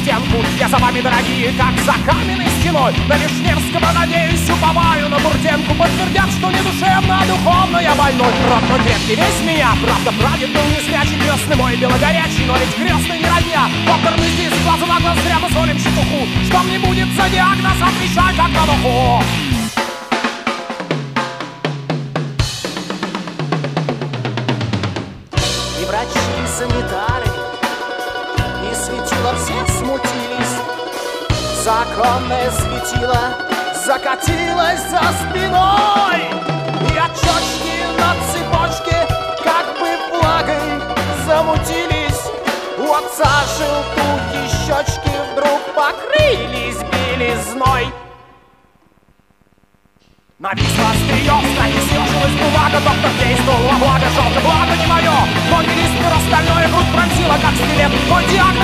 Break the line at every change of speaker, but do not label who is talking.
стенку. Я за вами, дорогие, как за каменной стеной. На Вишневского, надеюсь, уповаю на Буртенку. Подтвердят, что не душевно, а духовно я больной. Рот мой крепкий, весь меня, правда, прадед был не зрячий. Крестный мой белогорячий, но ведь крестный не родня. Доктор, мы здесь с глазу на глаз зря мусолим чепуху. Что мне будет за диагноз, отвечай как на духу.
И врачи, и санитары, и светила все смутились. Законное светило закатилось за спиной. И очечки на цепочке как бы флагой замутились. У отца желтухи щечки вдруг покрылись белизной.
Нависла острие, в страхе съежилась бумага. Доктор действовал во благо, жалко, благо не мое. Но не лист, остальное грудь пронзила, как скелет. Мой диагноз